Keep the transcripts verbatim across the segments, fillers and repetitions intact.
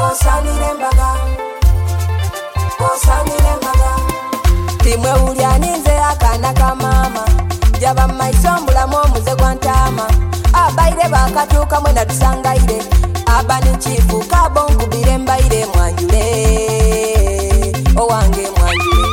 osanire mbaga osanire mbaga timwe ulya ninze akana ka mama jaba maiso mbulamu omuze gwa ntama abaire bakatuuka mwe natusangaire abani chifu kabo nkubire mbaire mwanjule owange mwanjule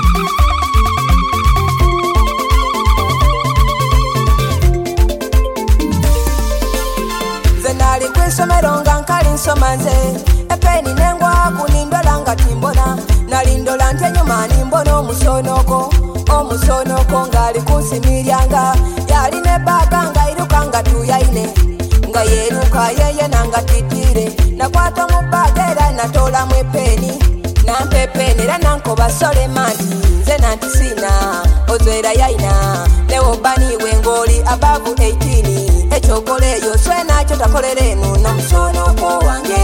zenali kwisomero nga nkali nsoma nze epeni nengwa kunindola nga timbona nalindola nti enyuma nimbona omusonoko omusonoko ng'ali kunsimiryanga yalina ebbaga nga iruka nga tuyaine nga yeruka yeye nanga titire nakwata mu bbaga era natolamu epeni nampa epeni era nankoba solemanti nze nanti sina ozwera yaina newobaniwe ng'oli abavu eighteen ekyokola eyo swenakyo takolera eno namusonoko wange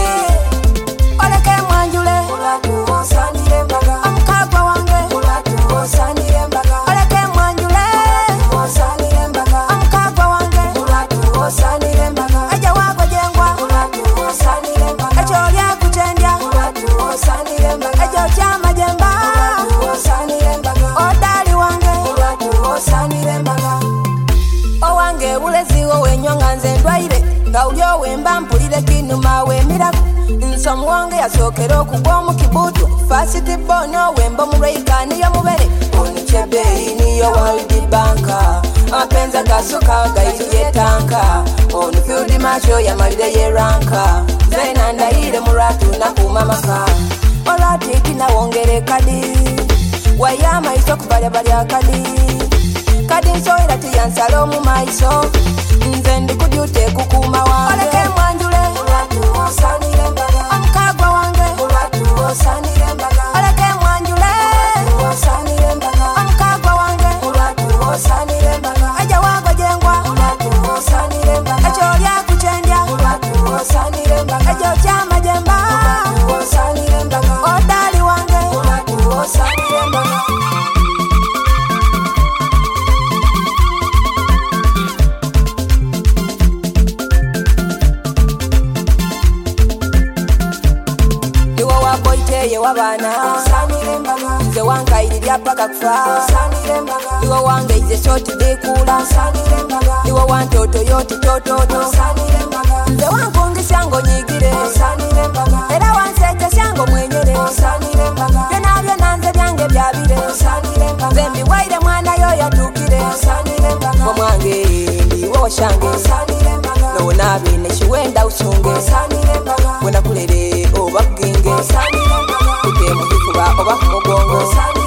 oleke mwanjule osanire mbaga omukagwa wange osanire mbaga oleke mwanjule osanire mbaga omukagwa wange osanire mbaga eja wagwa jengwa osanire mbaga ekyolya kukyendya osanire mbaga ejo kyamajemba osanire mbaga odali wange osanire mbaga owange bulezi wowenywa nga nze ndwaire nga uli owemba mpulire kinuma wemiraku nsomu wange yasookera okugwa mu kibuutu fasiti bono wemba omulweika niyo mubere onukyebbeeyi niyo World Bank amapenza gasuka gaituye tanka onu field macho yamalire yeranka zena ndayire mulwatu nakuuma maka olwatiti nawongere kadi waya maiso kubalyabalya kadi kadi nsoera tiyansala omu maiso nze ndikudyute kukuuma wange oleke mwanjule osanire mbaga omukagwa wange osanire mbaga oleke mwanjule osanire mbaga omukagwa wange osanire mbaga eja wagwa jengwa osanire mbaga ekyolya kukyendya osanire mbaga ejo kyamajemba osanire mbaga odali wange osanire mbaga ye wabana osanire mbaga nze wankayirirya paka kufa osanire mbaga iwo wange ize shoti dekula osanire mbaga iwo wantoto yoti tototo osanire mbaga nze wankungisya ngonyigire osanire mbaga era wansekesya ngomwenyere osanire mbaga byona byona nze byange byabire osanire mbaga nze mbiwaire mwana yo yatukire osanire mbaga omwange ndiwo washange osanire mbaga nowonabe nekiwenda usunge osanire mbaga wenakulere oba kuginge osanire mukifuba oba kumugongo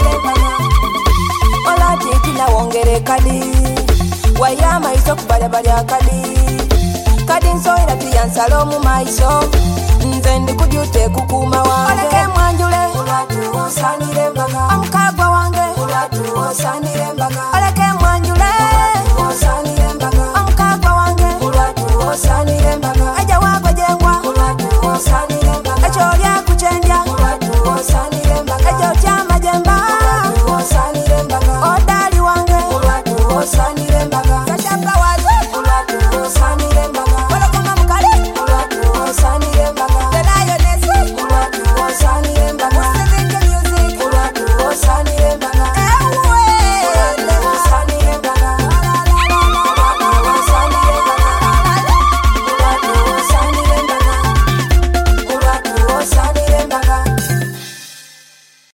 olwatiti nawongere kadi waya maiso kubalyabalya kadi kadi nsoera tiyansala omu maiso nze ndikudyute kukuuma wange oleke mwanjule osanire mbaga omukagwa wange osanire mbaga oleke mwanjule osanire mbaga omukagwa wange osanire